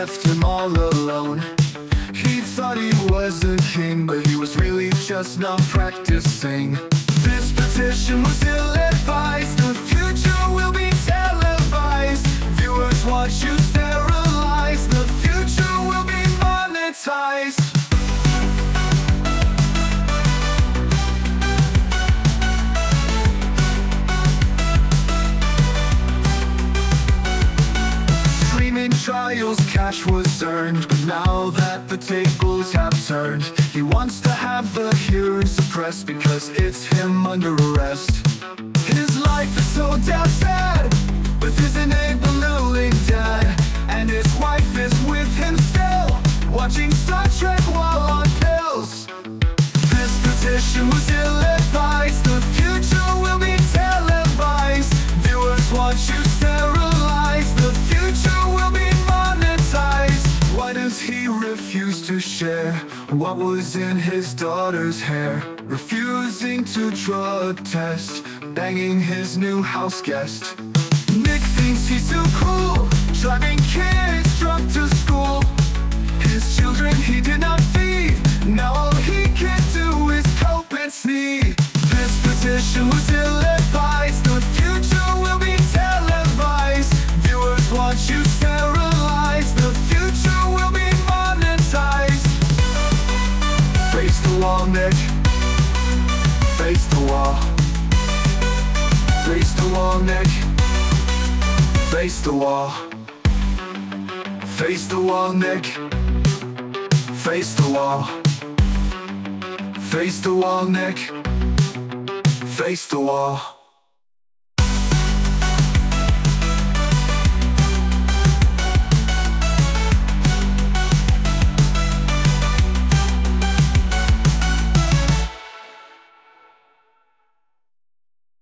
left him all alone. He thought he was a king, but he was really just not practicing. This petition was ill-advised. The future will be televised. Viewers watch you sterilize. The future will be monetized. Trials cash was earned, but now that the tables have turned, he wants to have the hearing suppressed because it's him under arrest. His life is so damn sad, with his enabling dad, and his wife is with him still, watching Star Trek while on pills. This petition was ill-advised. The future will be televised. Viewers watch you sterilize. The future will be monetized. Why does he refuse to share what was in his daughter's hair? Refusing to drug test, banging his new house guest. Nick thinks he's so cool, driving kids drunk to school. His children he did not feed, now all he can do is cope and sneeze. This petition was ill-advised. The future will be televised. Viewers watch you sterilize. The future will be monetized. Face the wall, Nick. Face the wall. Face the wall, Nick. Face the wall. Face the wall, Nick. Face the wall. Face the wall, Nick. Face the wall.